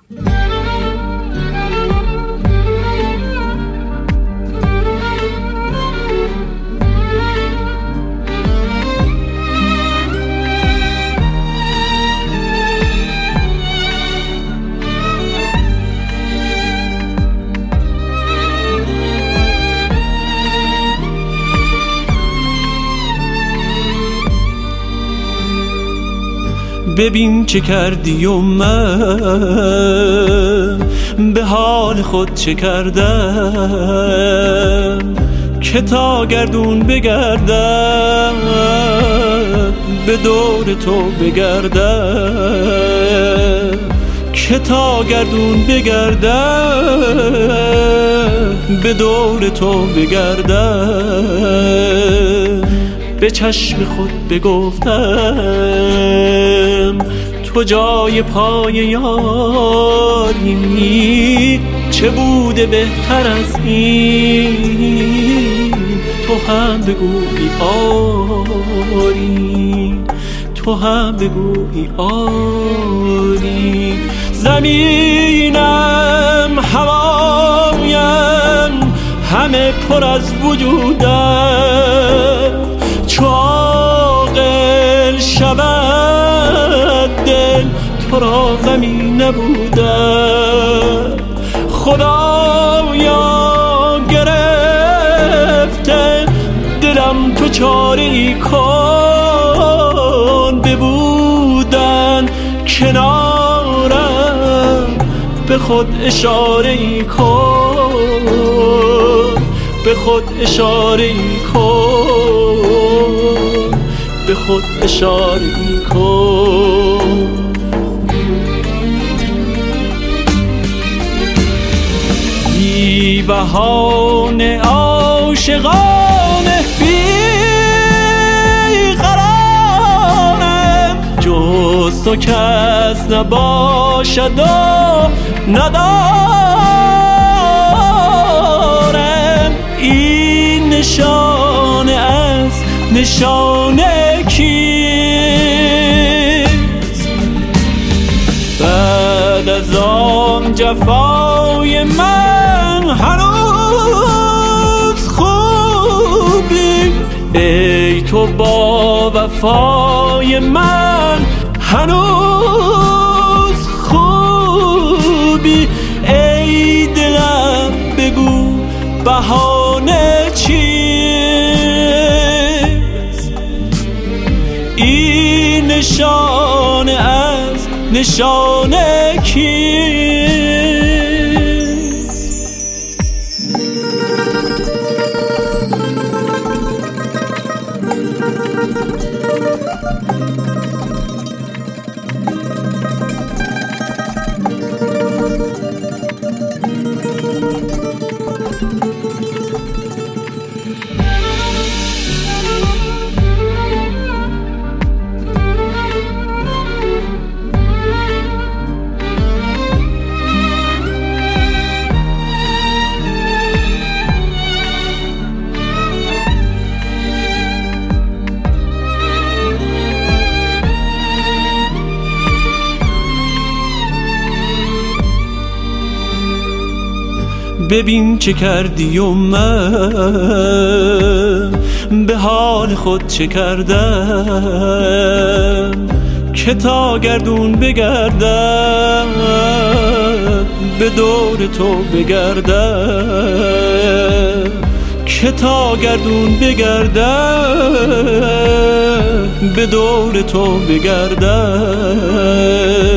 ببین چه کردی و من به حال خود چه کردم که تا گردون بگردم به دور تو بگردم که تا گردون بگردم به دور تو بگردم به چشم خود بگفتم تو جای پای یاری چه بوده بهتر از این تو هم بگویی آری تو هم بگویی آری زمینم هوایم همه پر از وجودم چو عاقل شود دل تو را غمی نبودم خدایا گرفته دلم تو چاره ای کن ببودن کنارم به خود اشاره ای کن به خود اشاره ای کن به خود اشاره ای کن بی بهانه عاشقانه بی قرارم جز تو کس نباشد و ندارم این نشانه از نشانه کیست بعد از آن جفای من هنوز خوبی ای تو با وفای من هنوز خوبی ای دلم بگو بهانه چیست این نشانه از نشانه کیست ببین چه کردی و من به حال خود چه کردم که تا گردون بگردم به دور تو بگردم که تا گردون بگردم به دور تو بگردم